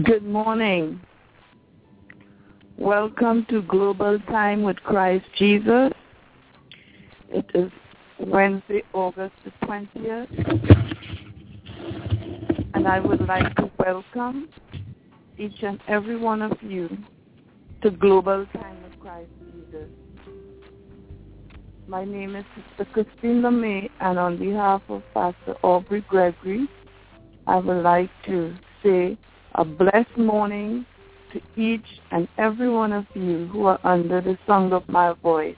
Good morning. Welcome to Global Time with Christ Jesus. It is Wednesday, August the 20th, and I would like to welcome each and every one of you to Global Time with Christ Jesus. My name is Sister Christine LeMay, and on behalf of Pastor Aubrey Gregory, I would like to say a blessed morning to each and every one of you who are under the sound of my voice.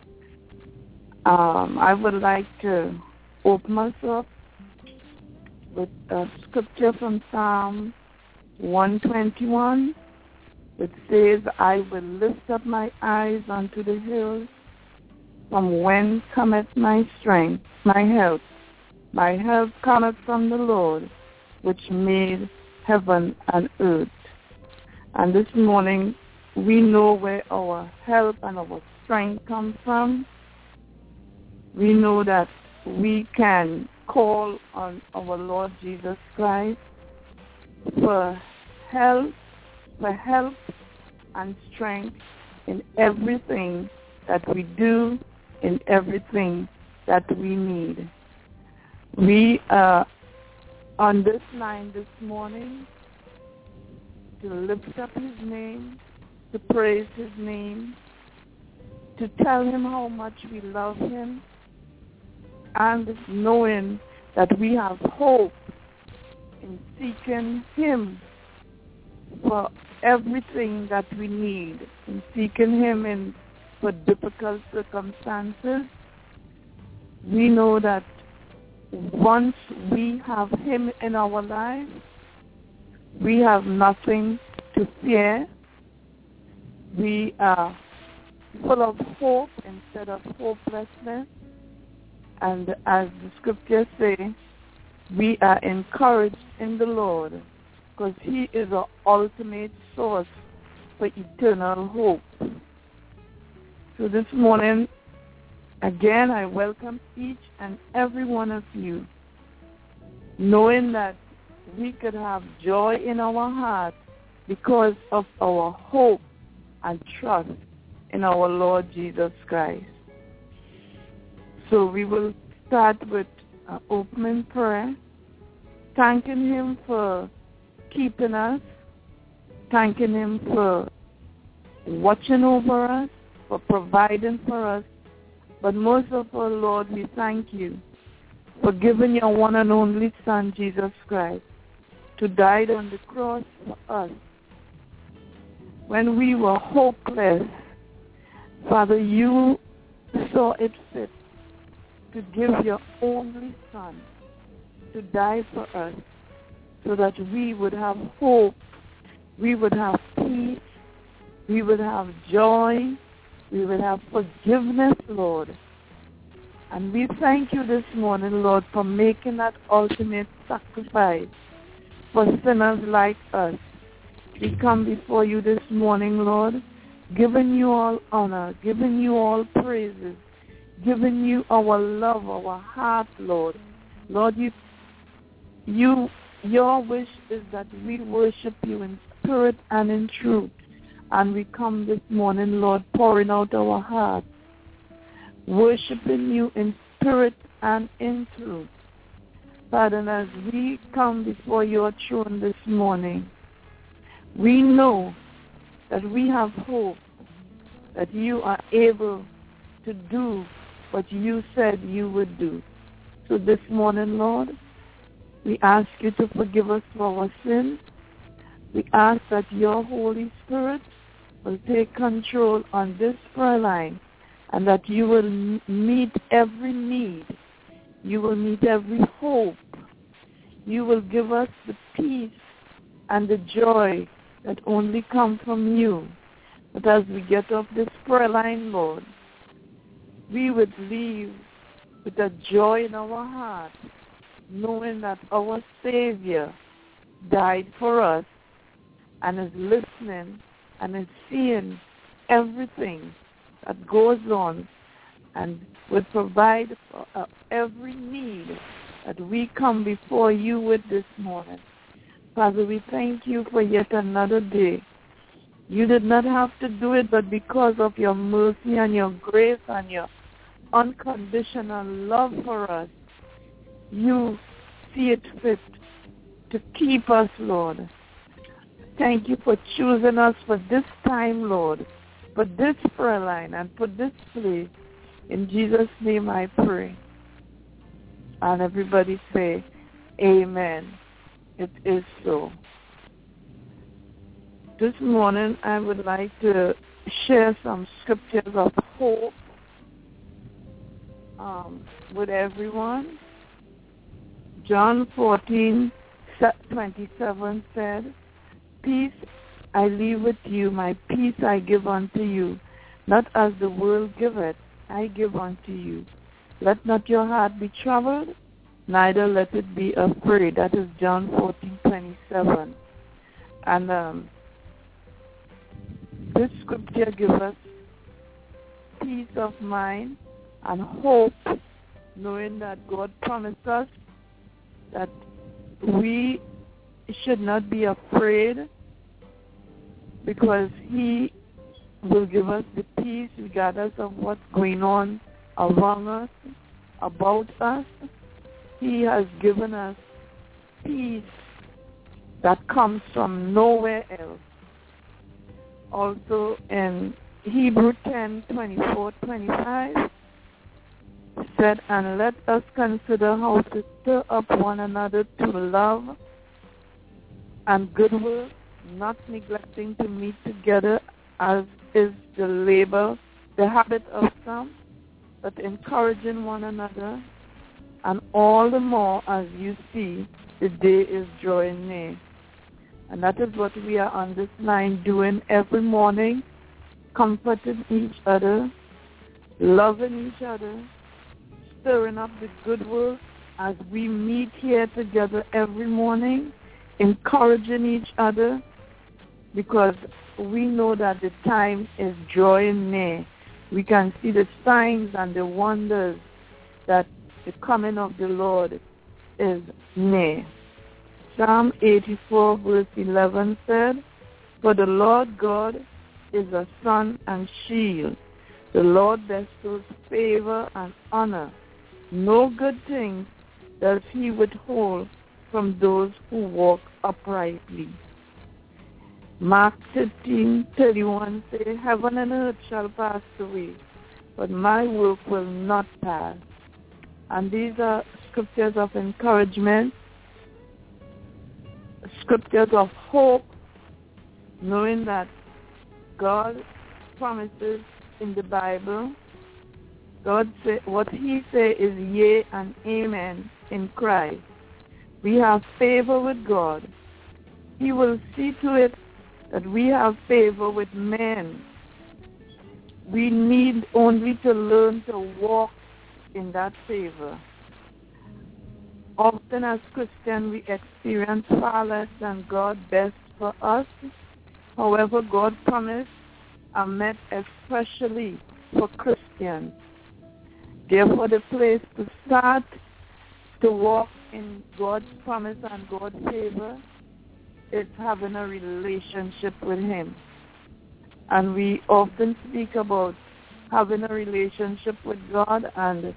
I would like to open us up with a scripture from Psalm 121, which says, I will lift up my eyes unto the hills, from whence cometh my strength, my help. My help cometh from the Lord, which made heaven and earth. And this morning, we know where our help and our strength comes from. We know that we can call on our Lord Jesus Christ for help and strength in everything that we do, in everything that we need. We are on this line this morning to lift up his name, to praise his name, to tell him how much we love him, and knowing that we have hope in seeking him for everything that we need, in seeking him for difficult circumstances. We know that once we have him in our lives, we have nothing to fear. We are full of hope instead of hopelessness. And as the scriptures say, we are encouraged in the Lord because he is our ultimate source for eternal hope. So this morning, again, I welcome each and every one of you, knowing that we could have joy in our heart because of our hope and trust in our Lord Jesus Christ. So we will start with an opening prayer, thanking him for keeping us, thanking him for watching over us, for providing for us. But most of all, Lord, we thank you for giving your one and only Son, Jesus Christ, to die on the cross for us. When we were hopeless, Father, you saw it fit to give your only Son to die for us so that we would have hope, we would have peace, we would have joy, we would have forgiveness, Lord. And we thank you this morning, Lord, for making that ultimate sacrifice for sinners like us. We come before you this morning, Lord, giving you all honor, giving you all praises, giving you our love, our heart, Lord. Lord, your wish is that we worship you in spirit and in truth. And we come this morning, Lord, pouring out our hearts, worshiping you in spirit and in truth. Father, and as we come before your throne this morning, we know that we have hope, that you are able to do what you said you would do. So this morning, Lord, we ask you to forgive us for our sins. We ask that your Holy Spirit will take control on this prayer line and that you will meet every need. You will meet every hope. You will give us the peace and the joy that only come from you. But as we get off this prayer line, Lord, we would leave with a joy in our heart, knowing that our Savior died for us and is listening and is seeing everything that goes on and will provide for every need that we come before you with this morning. Father, we thank you for yet another day. You did not have to do it, but because of your mercy and your grace and your unconditional love for us, you see it fit to keep us, Lord. Thank you for choosing us for this time, Lord, for this prayer line and for this place. In Jesus' name I pray. And everybody say, amen. It is so. This morning I would like to share some scriptures of hope with everyone. John 14:27 said, peace I leave with you, my peace I give unto you. Not as the world giveth, I give unto you. Let not your heart be troubled, neither let it be afraid. That is John 14:27. And this scripture gives us peace of mind and hope, knowing that God promised us that we should not be afraid because he will give us the peace regardless of what's going on around us, about us. He has given us peace that comes from nowhere else. Also in Hebrews 10:24-25 said, and let us consider how to stir up one another to love and good work, not neglecting to meet together as is the habit of some, but encouraging one another, and all the more as you see the day is drawing near. And that is what we are on this line doing every morning, comforting each other, loving each other, stirring up the good work as we meet here together every morning, encouraging each other, because we know that the time is drawing near. We can see the signs and the wonders that the coming of the Lord is near. Psalm 84:11 said, for the Lord God is a sun and shield. The Lord bestows favor and honor. No good thing does he withhold from those who walk uprightly. Mark 15:31 says, heaven and earth shall pass away, but my work will not pass. And these are scriptures of encouragement, scriptures of hope, knowing that God promises in the Bible. God say, what he says is yea and amen in Christ. We have favor with God. He will see to it that we have favor with men. We need only to learn to walk in that favor. Often as Christians we experience far less than God best for us. However, God's promise are met especially for Christians. Therefore, the place to start to walk in God's promise and God's favor is having a relationship with him. And we often speak about having a relationship with God, and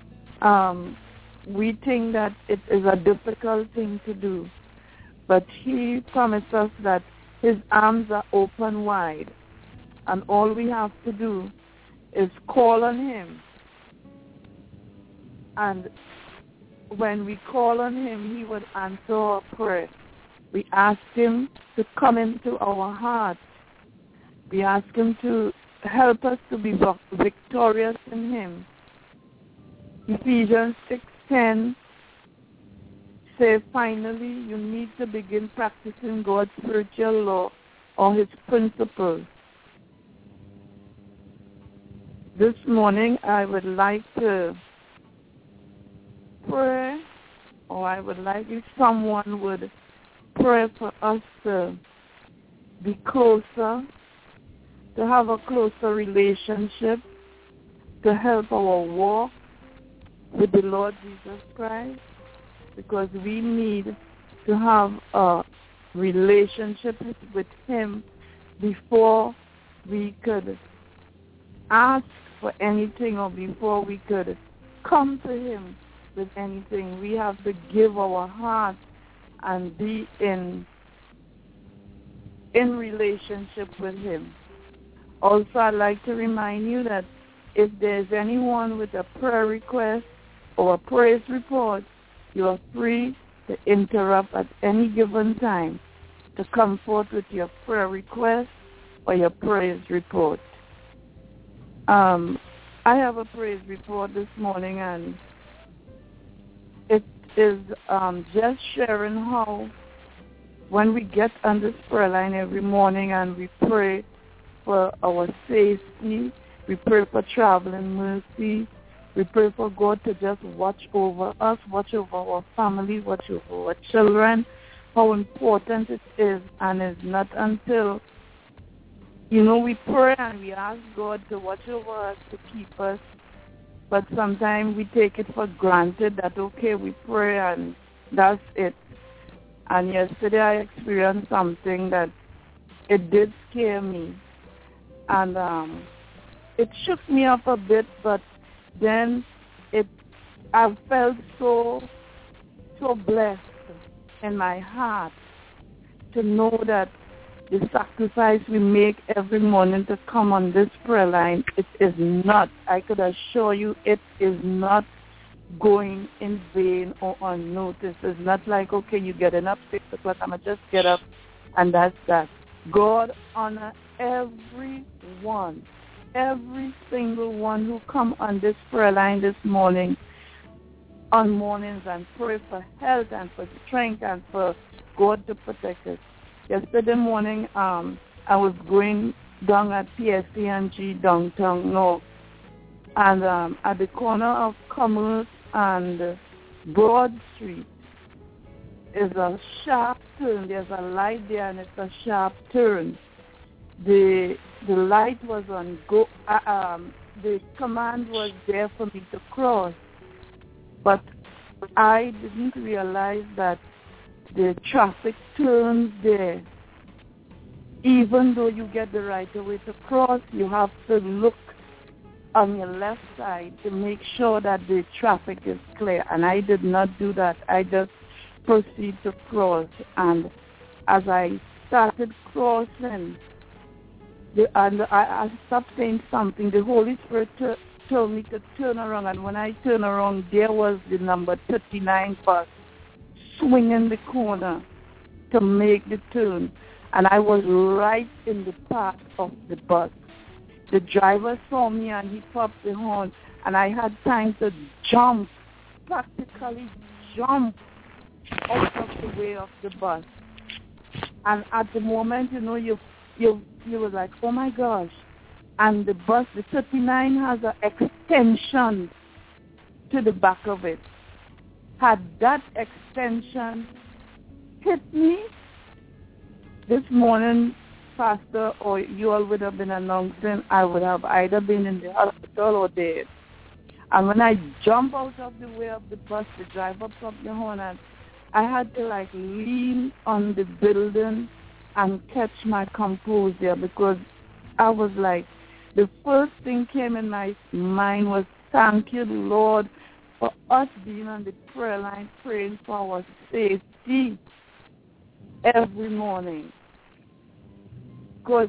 we think that it is a difficult thing to do. But he promised us that his arms are open wide, and all we have to do is call on him. And when we call on him, he would answer our prayer. We ask him to come into our hearts. We ask him to help us to be victorious in him. Ephesians 6:10 says, finally, you need to begin practicing God's spiritual law or his principles. This morning, I would like to pray, or I would like if someone would pray for us to be closer, to have a closer relationship, to help our walk with the Lord Jesus Christ, because we need to have a relationship with him before we could ask for anything or before we could come to him with anything. We have to give our heart and be in relationship with him. Also, I'd like to remind you that if there's anyone with a prayer request or a praise report, you are free to interrupt at any given time to come forth with your prayer request or your praise report. I have a praise report this morning, and it is just sharing how when we get on this prayer line every morning and we pray for our safety, we pray for traveling mercy, we pray for God to just watch over us, watch over our family, watch over our children, how important it is. And it's not until, we pray and we ask God to watch over us, to keep us, but sometimes we take it for granted that, okay, we pray and that's it. And yesterday I experienced something that it did scare me. And it shook me up a bit, but then I felt so blessed in my heart to know that the sacrifice we make every morning to come on this prayer line, it is not, I could assure you, it is not going in vain or unnoticed. It's not like, okay, you getting up 6 o'clock, I'm going to just get up and that's that. God honor everyone, every single one who come on this prayer line this morning, on mornings, and pray for health and for strength and for God to protect us. Yesterday morning, I was going down at PSC&G downtown North, and at the corner of Commerce and Broad Street is a sharp turn. There's a light there, and it's a sharp turn. The light was on go. The command was there for me to cross, but I didn't realize that the traffic turns there. Even though you get the right of way to cross, you have to look on your left side to make sure that the traffic is clear. And I did not do that. I just proceed to cross. And as I started crossing, I stopped saying something. The Holy Spirit told me to turn around. And when I turned around, there was the number 39 bus swinging the corner to make the turn. And I was right in the path of the bus. The driver saw me and he popped the horn, and I had time to jump, practically jump out of the way of the bus. And at the moment, you were like, oh my gosh. And the bus, the 39 has an extension to the back of it. Had that extension hit me this morning, Pastor, or you all would have been announcing, I would have either been in the hospital or dead. And when I jumped out of the way of the bus, the driver popped the horn, and I had to lean on the building and catch my composure, because I was like, the first thing came in my mind was, thank you, Lord, for us being on the prayer line praying for our safety every morning. Because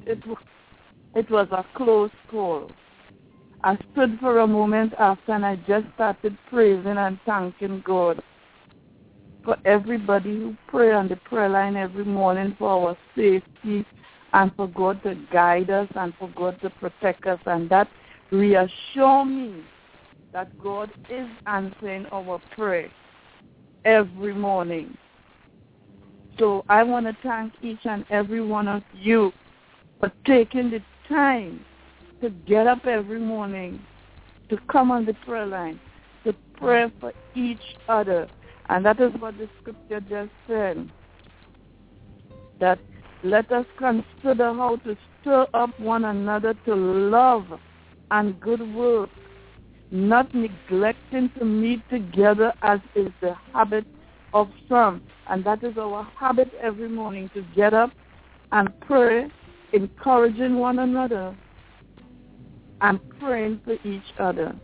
it was a close call. I stood for a moment after, and I just started praising and thanking God for everybody who pray on the prayer line every morning for our safety and for God to guide us and for God to protect us. And that reassures me that God is answering our prayer every morning. So I want to thank each and every one of you for taking the time to get up every morning, to come on the prayer line, to pray for each other. And that is what the scripture just said, that let us consider how to stir up one another to love and good work, not neglecting to meet together as is the habit of some, And that is our habit every morning, to get up and pray, encouraging one another and praying for each other.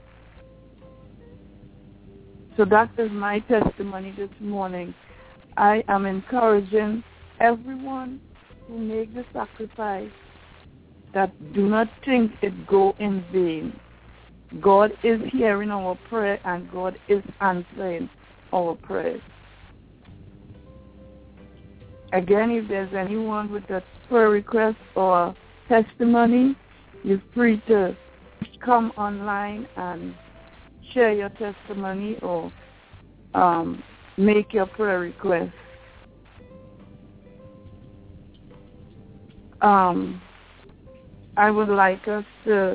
So that is my testimony this morning. I am encouraging everyone who make the sacrifice that do not think it go in vain. God is hearing our prayer and God is answering our prayers. Again, if there's anyone with a prayer request or testimony, you're free to come online and share your testimony or make your prayer request. I would like us to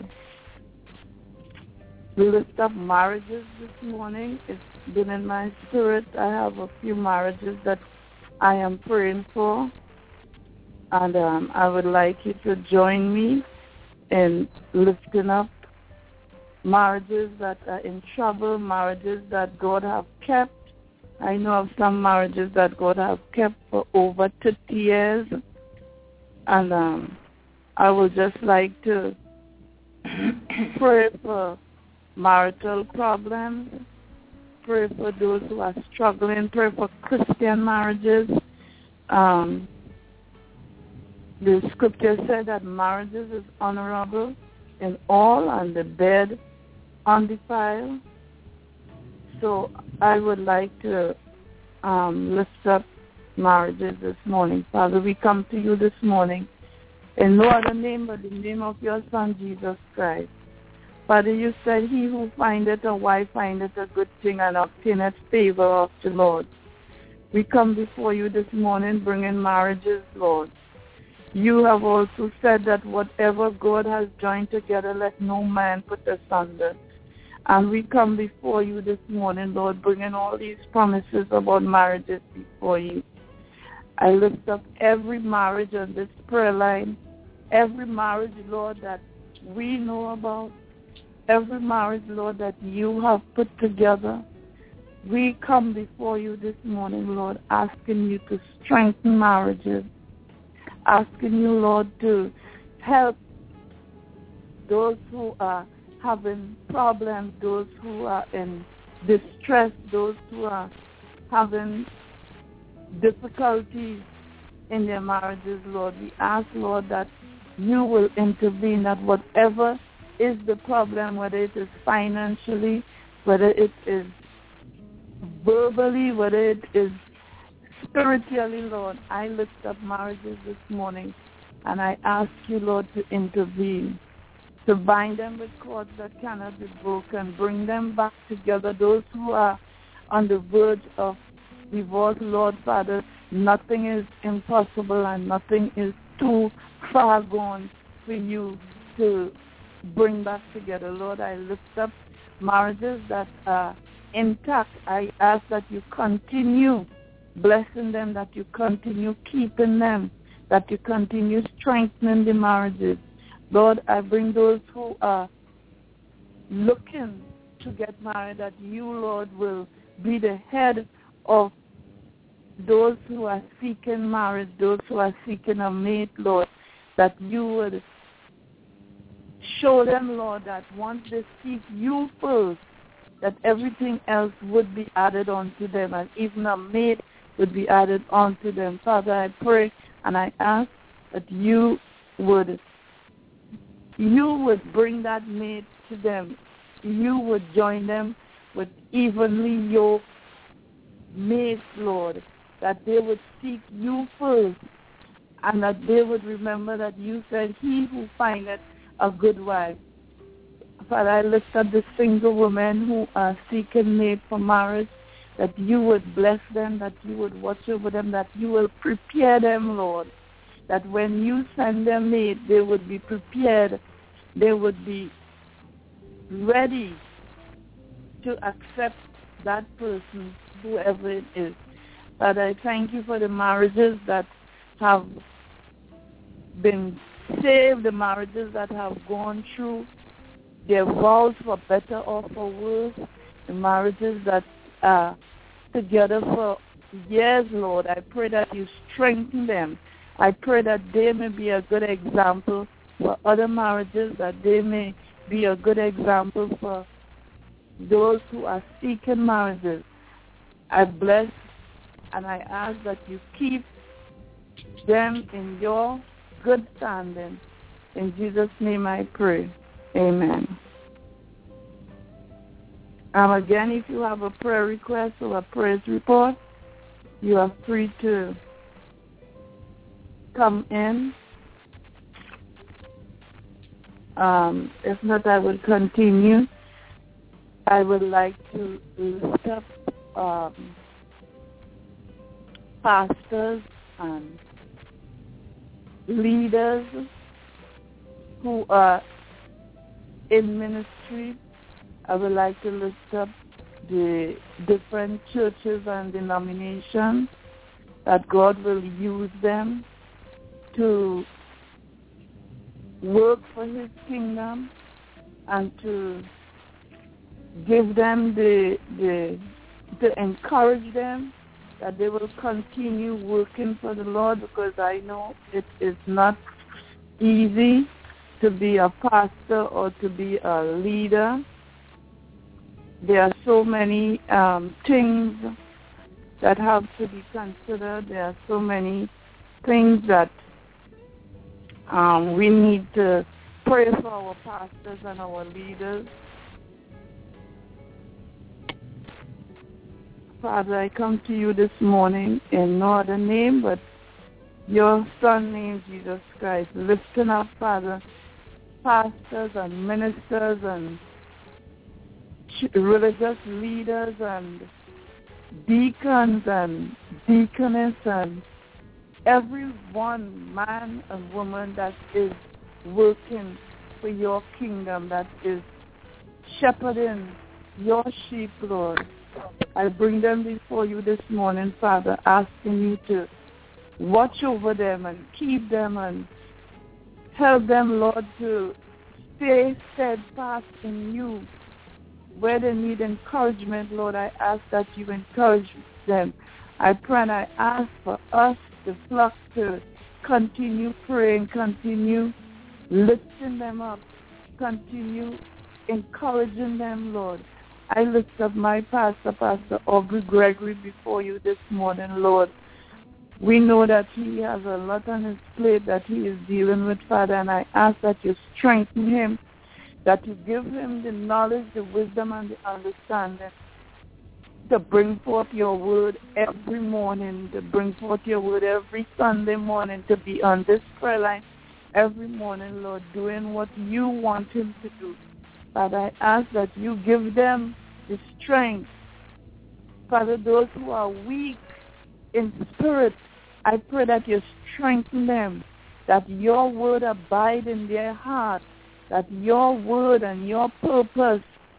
lift up marriages this morning. It's been in my spirit. I have a few marriages that I am praying for, and I would like you to join me in lifting up marriages that are in trouble, marriages that God have kept. I know of some marriages that God have kept for over 30 years, and I would just like to pray for marital problems, pray for those who are struggling, pray for Christian marriages. The scripture said that marriages is honorable in all and the bed undefiled. So I would like to lift up marriages this morning. Father, we come to you this morning in no other name but the name of your Son, Jesus Christ. Father, you said, he who findeth a wife findeth a good thing and obtaineth favor of the Lord. We come before you this morning bringing marriages, Lord. You have also said that whatever God has joined together, let no man put asunder. And we come before you this morning, Lord, bringing all these promises about marriages before you. I lift up every marriage on this prayer line, every marriage, Lord, that we know about, every marriage, Lord, that you have put together. We come before you this morning, Lord, asking you to strengthen marriages, asking you, Lord, to help those who are having problems, those who are in distress, those who are having difficulties in their marriages, Lord. We ask, Lord, that you will intervene, that whatever is the problem, whether it is financially, whether it is verbally, whether it is spiritually, Lord, I lift up marriages this morning, and I ask you, Lord, to intervene, to bind them with cords that cannot be broken, bring them back together. Those who are on the verge of divorce, Lord, Father, nothing is impossible and nothing is too far gone for you to bring back together. Lord, I lift up marriages that are intact. I ask that you continue blessing them, that you continue keeping them, that you continue strengthening the marriages. Lord, I bring those who are looking to get married, that you, Lord, will be the head of those who are seeking marriage, those who are seeking a mate, Lord, that you would show them, Lord, that once they seek you first, that everything else would be added onto them, and even a mate would be added onto them. Father, I pray and I ask that you would bring that mate to them. You would join them with evenly yoked mates, Lord, that they would seek you first, and that they would remember that you said, he who findeth a good wife. Father, I lift up the single women who are seeking mate for marriage, that you would bless them, that you would watch over them, that you will prepare them, Lord, that when you send them mate, they would be prepared, they would be ready to accept that person, whoever it is. Father, I thank you for the marriages that have been saved, the marriages that have gone through their vows for better or for worse, the marriages that are together for Yes, Lord, I pray that you strengthen them. I pray that they may be a good example for other marriages, that they may be a good example for those who are seeking marriages. I bless and I ask that you keep them in your good standing. In Jesus' name I pray. Amen. Again, if you have a prayer request or a praise report, you are free to come in. If not, I will continue. I would like to lift up pastors and leaders who are in ministry. I would like to lift up the different churches and denominations, that God will use them to work for his kingdom and to give them to encourage them that they will continue working for the Lord, because I know it is not easy to be a pastor or to be a leader. There are so many things that have to be considered. There are so many things that we need to pray for our pastors and our leaders. Father, I come to you this morning in no other name but your Son named Jesus Christ, lifting up, Father, pastors and ministers and religious leaders and deacons and deaconess and everyone, man and woman, that is working for your kingdom, that is shepherding your sheep, Lord. I bring them before you this morning, Father, asking you to watch over them and keep them and help them, Lord, to stay steadfast in you. Where they need encouragement, Lord, I ask that you encourage them. I pray and I ask for us, the flock, to continue praying, continue lifting them up, continue encouraging them, Lord. I lift up my pastor, Pastor Aubrey Gregory, before you this morning, Lord. We know that he has a lot on his plate that he is dealing with, Father, and I ask that you strengthen him, that you give him the knowledge, the wisdom, and the understanding to bring forth your word every morning, to bring forth your word every Sunday morning, to be on this prayer line every morning, Lord, doing what you want him to do. Father, I ask that you give them the strength. Father, those who are weak in spirit, I pray that you strengthen them, that your word abide in their heart, that your word and your purpose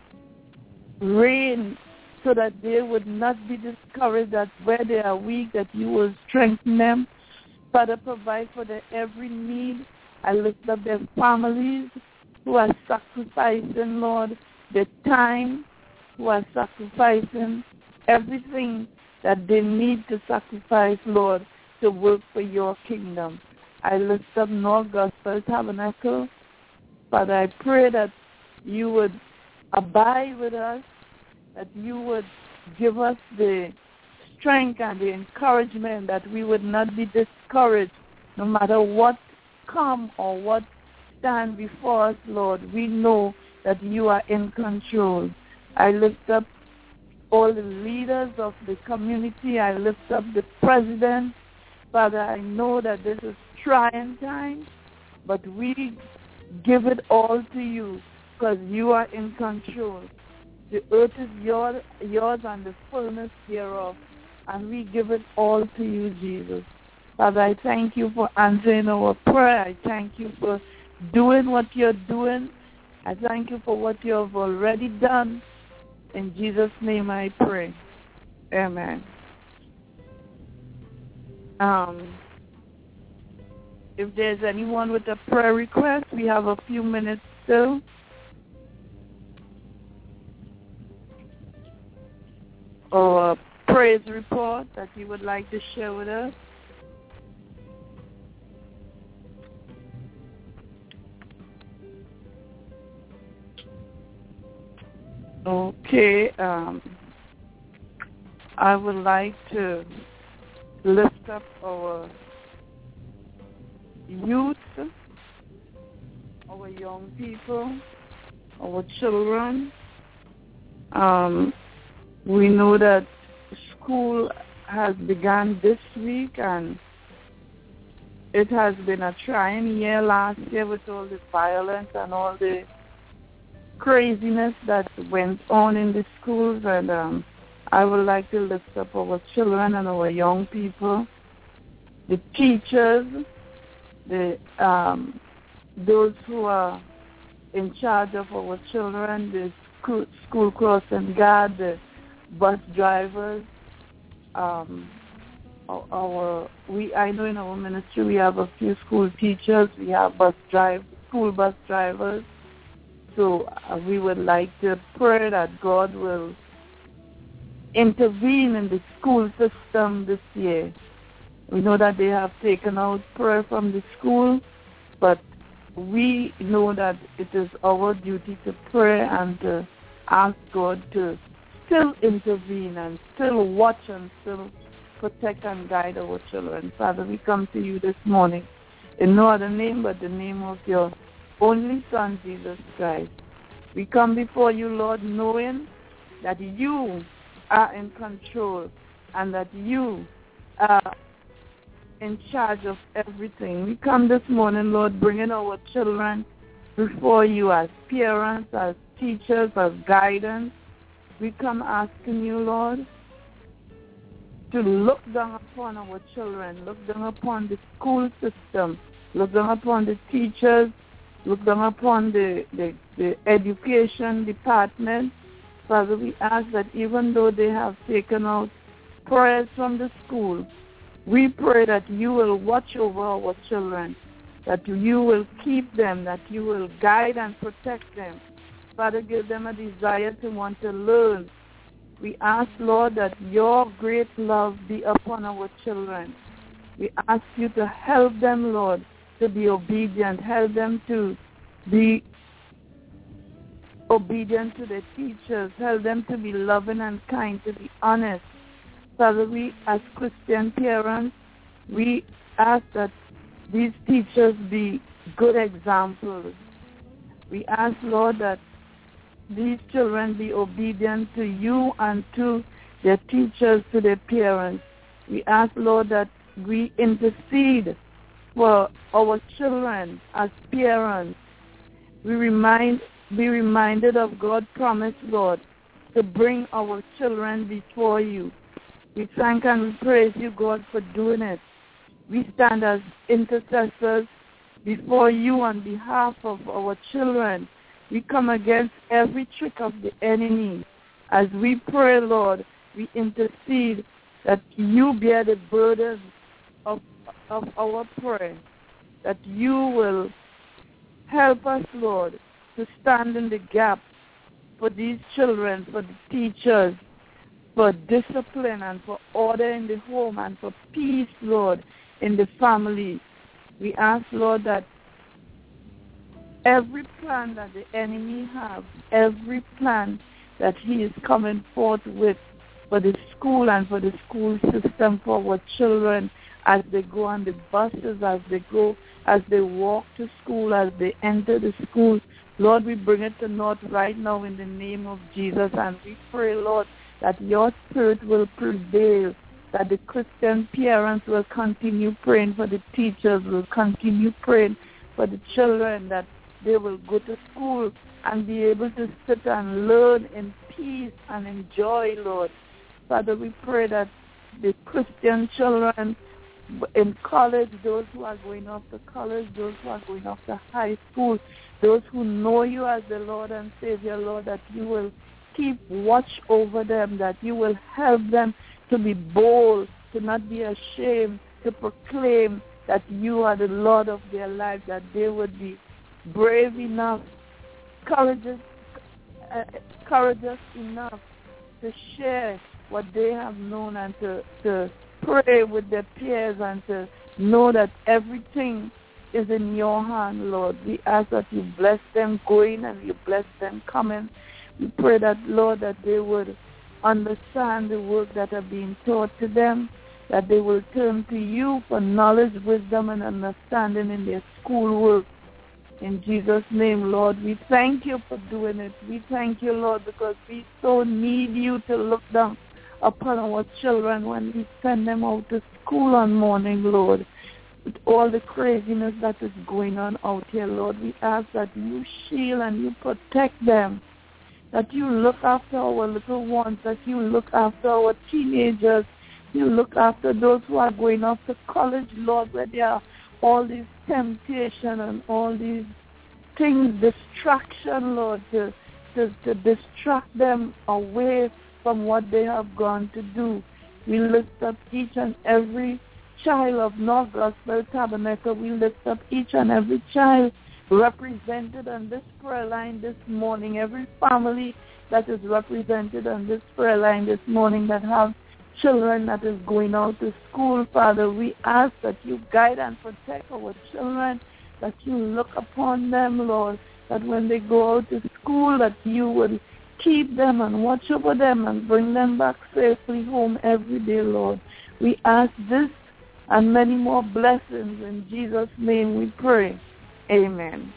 reign, so that they would not be discouraged, that where they are weak, that you will strengthen them. Father, provide for their every need. I lift up their families who are sacrificing, Lord, their time, who are sacrificing everything that they need to sacrifice, Lord, to work for your kingdom. I lift up North Gospel Tabernacle. Father, I pray that you would abide with us, that you would give us the strength and the encouragement, that we would not be discouraged no matter what come or what stand before us, Lord. We know that you are in control. I lift up all the leaders of the community. I lift up the president. Father, I know that this is trying times, but we give it all to you because you are in control. The earth is yours and the fullness thereof, and we give it all to you, Jesus. Father, I thank you for answering our prayer. I thank you for doing what you're doing. I thank you for what you have already done. In Jesus' name I pray. Amen. If there's anyone with a prayer request, we have a few minutes still. Or a praise report that you would like to share with us? Okay, I would like to lift up our youth, our young people, our children. We know that school has begun this week, and it has been a trying year last year with all the violence and all the craziness that went on in the schools. And I would like to lift up our children and our young people, the teachers, those who are in charge of our children, the school crossing guard, the bus drivers. I know in our ministry we have a few school teachers, we have school bus drivers. So we would like to pray that God will intervene in the school system this year. We know that they have taken out prayer from the school, but we know that it is our duty to pray and to ask God to still intervene and still watch and still protect and guide our children. Father, we come to you this morning in no other name but the name of your only Son, Jesus Christ. We come before you, Lord, knowing that you are in control and that you are in charge of everything. We come this morning, Lord, bringing our children before you as parents, as teachers, as guidance. We come asking you, Lord, to look down upon our children, look down upon the school system, look down upon the teachers, look down upon the education department. Father, we ask that even though they have taken out prayers from the school, we pray that you will watch over our children, that you will keep them, that you will guide and protect them. Father, give them a desire to want to learn. We ask, Lord, that your great love be upon our children. We ask you to help them, Lord, to be obedient. Help them to be obedient to the teachers. Help them to be loving and kind, to be honest. Father, we as Christian parents, we ask that these teachers be good examples. We ask, Lord, that these children be obedient to you and to their teachers, to their parents. We ask, Lord, that we intercede for our children as parents. We be reminded of God's promise, Lord, to bring our children before you. We thank and we praise you, God, for doing it. We stand as intercessors before you on behalf of our children. We come against every trick of the enemy. As we pray, Lord, we intercede that you bear the burden of our prayer, that you will help us, Lord, to stand in the gap for these children, for the teachers, for discipline and for order in the home and for peace, Lord, in the family. We ask, Lord, that every plan that the enemy has, every plan that he is coming forth with for the school and for the school system, for our children as they go on the buses, as they walk to school, as they enter the school. Lord, we bring it to naught right now in the name of Jesus, and we pray, Lord, that your spirit will prevail, that the Christian parents will continue praying for the teachers, will continue praying for the children, that they will go to school and be able to sit and learn in peace and in joy, Lord. Father, we pray that the Christian children in college, those who are going off to college, those who are going off to high school, those who know you as the Lord and Savior, Lord, that you will keep watch over them, that you will help them to be bold, to not be ashamed, to proclaim that you are the Lord of their life, that they would be brave enough, courageous enough to share what they have known, and to pray with their peers and to know that everything is in your hand, Lord. We ask that you bless them going and you bless them coming. We pray that, Lord, that they would understand the work that are being taught to them, that they will turn to you for knowledge, wisdom, and understanding in their schoolwork. In Jesus' name, Lord, we thank you for doing it. We thank you, Lord, because we so need you to look down upon our children when we send them out to school on morning, Lord. With all the craziness that is going on out here, Lord, we ask that you shield and you protect them, that you look after our little ones, that you look after our teenagers, you look after those who are going off to college, Lord, where there are all these temptation and all these things, distraction, Lord, to distract them away from what they have gone to do. We lift up each and every child of North Gospel Tabernacle. We lift up each and every child represented on this prayer line this morning, every family that is represented on this prayer line this morning that have children that is going out to school. Father, we ask that you guide and protect our children, that you look upon them, Lord, that when they go out to school, that you would keep them and watch over them and bring them back safely home every day, Lord. We ask this and many more blessings. In Jesus' name we pray. Amen.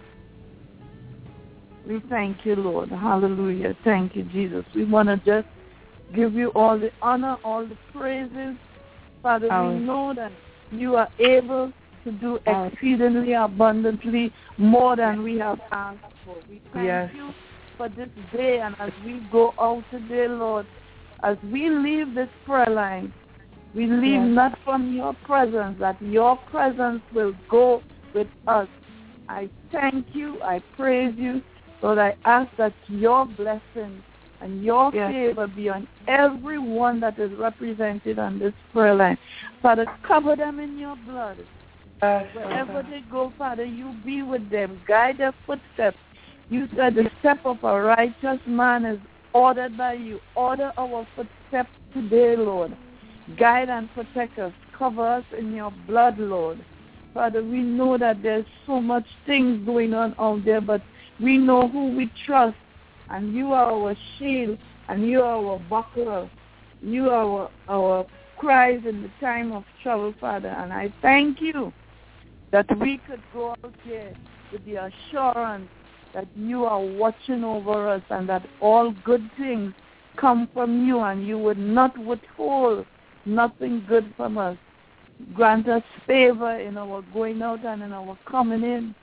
We thank you, Lord. Hallelujah. Thank you, Jesus. We want to just give you all the honor, all the praises. Father, we know that you are able to do exceedingly abundantly more than we have asked for. We thank you for this day, and as we go out today, Lord, as we leave this prayer line, we leave not from your presence, that your presence will go with us. I thank you. I praise you. Lord, I ask that your blessings and your favor be on everyone that is represented on this prayer line. Father, cover them in your blood. Wherever they go, Father, you be with them. Guide their footsteps. You said the step of a righteous man is ordered by you. Order our footsteps today, Lord. Guide and protect us. Cover us in your blood, Lord. Father, we know that there's so much things going on out there, but we know who we trust. And you are our shield, and you are our buckler. You are our cries in the time of trouble, Father. And I thank you that we could go out here with the assurance that you are watching over us and that all good things come from you, and you would not withhold nothing good from us. Grant us favor in our going out and in our coming in.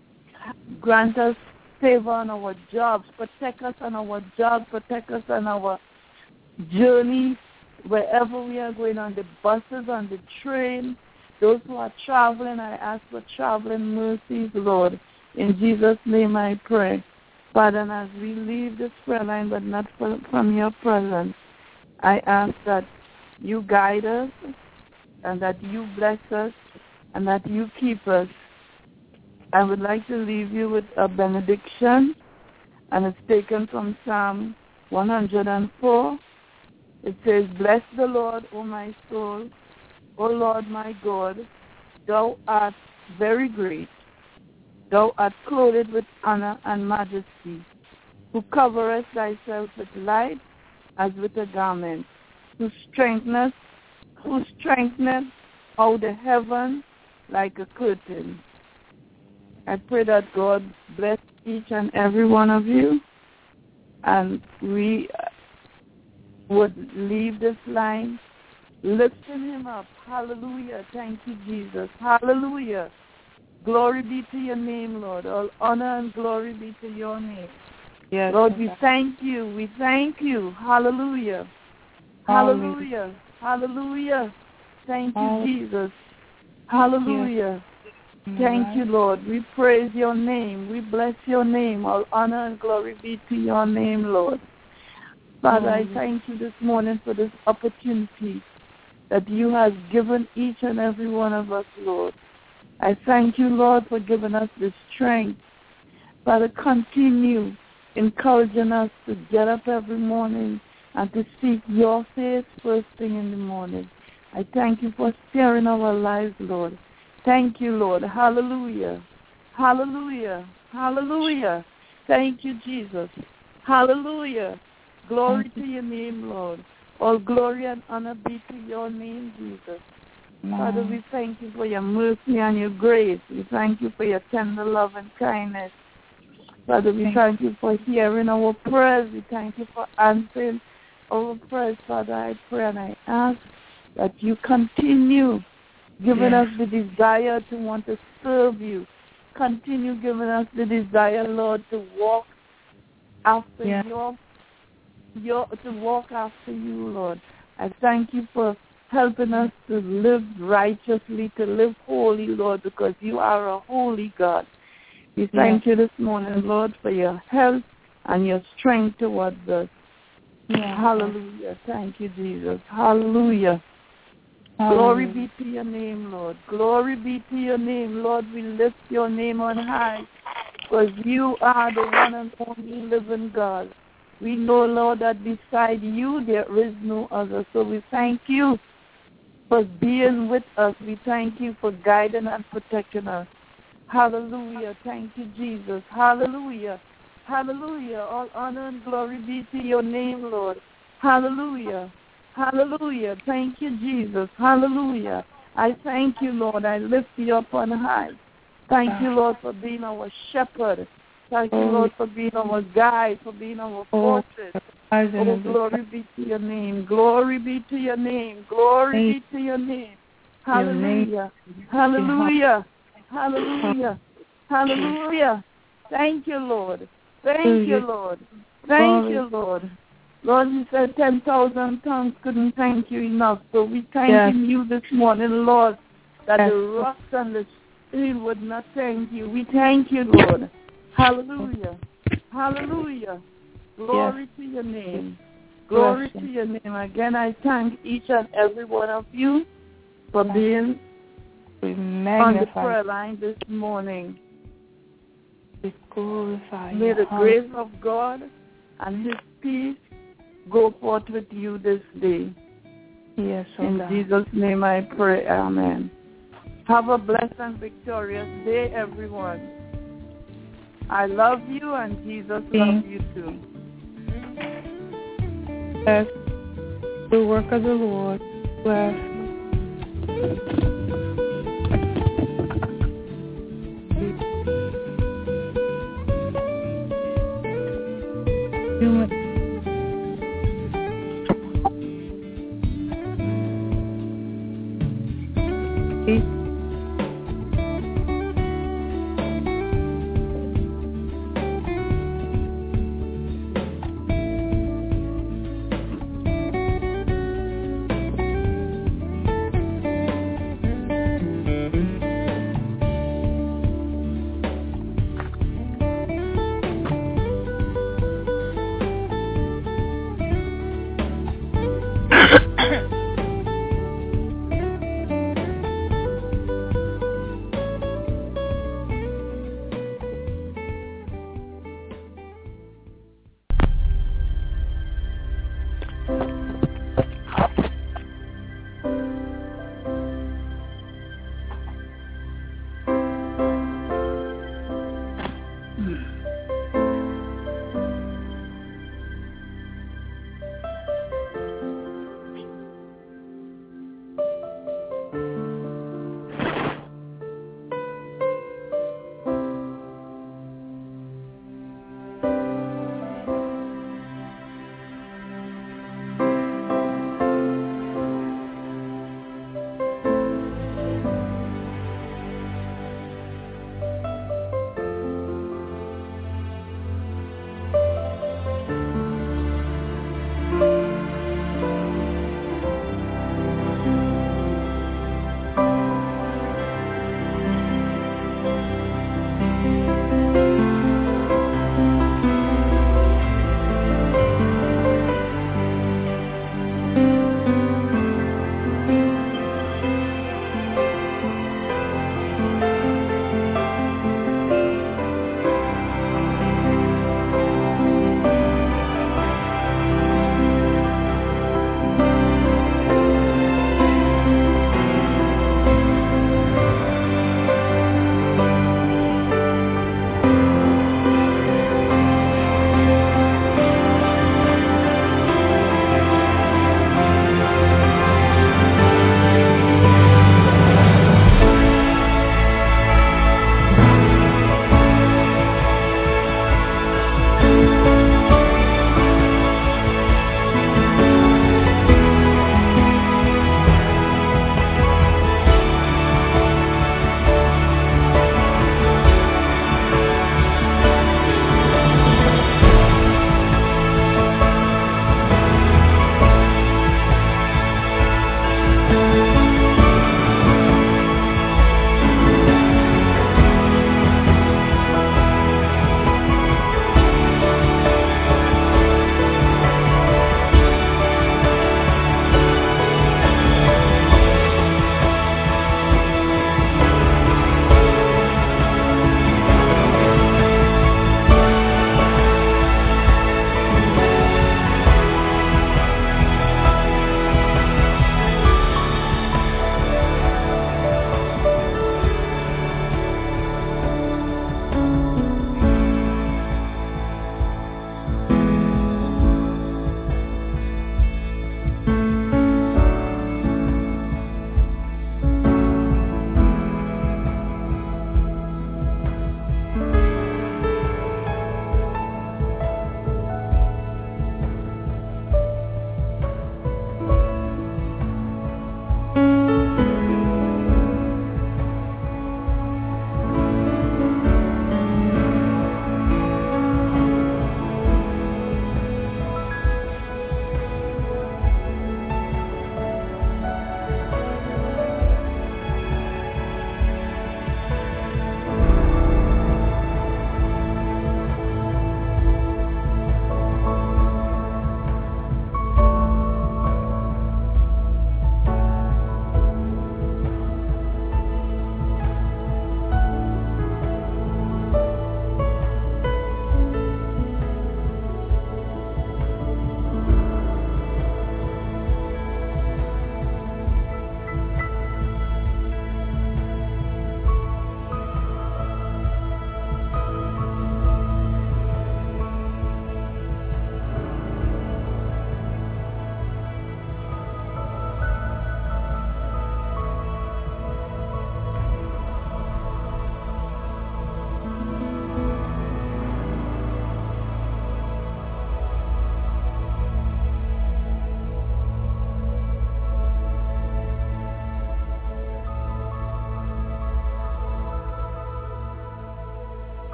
Grant us favor on our jobs. Protect us on our jobs. Protect us on our journey, wherever we are going, on the buses, on the train. Those who are traveling, I ask for traveling mercies, Lord. In Jesus' name I pray. Father, and as we leave this prayer line, but not from your presence, I ask that you guide us and that you bless us and that you keep us. I would like to leave you with a benediction, and it's taken from Psalm 104. It says, "Bless the Lord, O my soul, O Lord my God, thou art very great. Thou art clothed with honor and majesty, who coverest thyself with light as with a garment, who strengtheneth out the heaven like a curtain." I pray that God bless each and every one of you, and we would leave this line lifting him up. Hallelujah. Thank you, Jesus. Hallelujah. Glory be to your name, Lord. All honor and glory be to your name. Yes, Lord, we thank you. We thank you. Hallelujah. Hallelujah. Hallelujah. Thank you, Jesus. Hallelujah. Thank you, Lord. We praise your name. We bless your name. All honor and glory be to your name, Lord. Father, I thank you this morning for this opportunity that you have given each and every one of us, Lord. I thank you, Lord, for giving us the strength. Father, continue encouraging us to get up every morning and to seek your face first thing in the morning. I thank you for sparing our lives, Lord. Thank you, Lord. Hallelujah. Hallelujah. Hallelujah. Thank you, Jesus. Hallelujah. Glory to your name, Lord. All glory and honor be to your name, Jesus. Father, we thank you for your mercy and your grace. We thank you for your tender love and kindness. Father, we thank you for hearing our prayers. We thank you for answering our prayers. Father, I pray and I ask that you continue giving us the desire to want to serve you. Continue giving us the desire, Lord, to walk after to walk after you, Lord. I thank you for helping us to live righteously, to live holy, Lord, because you are a holy God. We thank you this morning, Lord, for your help and your strength towards us. Hallelujah. Thank you, Jesus. Hallelujah. Glory be to your name, Lord. Glory be to your name, Lord. We lift your name on high because you are the one and only living God. We know, Lord, that beside you there is no other. So we thank you for being with us. We thank you for guiding and protecting us. Hallelujah. Thank you, Jesus. Hallelujah. Hallelujah. All honor and glory be to your name, Lord. Hallelujah. Hallelujah. Thank you, Jesus. Hallelujah. I thank you, Lord. I lift you up on high. Thank you, Lord, for being our shepherd. Thank you, Lord, for being our guide, for being our fortress. Oh, glory be to your name. Glory be to your name. Glory be to your name. Hallelujah. Hallelujah. Hallelujah. Hallelujah. Thank you, Lord. Thank you, Lord. Thank you, Lord. Lord, you said 10,000 tongues couldn't thank you enough. So we thank you this morning, Lord, that the rocks and the stream would not thank you. We thank you, Lord. Hallelujah. Hallelujah. Glory to your name. Glory to your name. Again, I thank each and every one of you for being on the prayer line this morning. May the grace of God and his peace go forth with you this day. In Jesus' name I pray. Amen. Have a blessed and victorious day, everyone. I love you and Jesus loves you too. Bless the work of the Lord. Bless. Peace.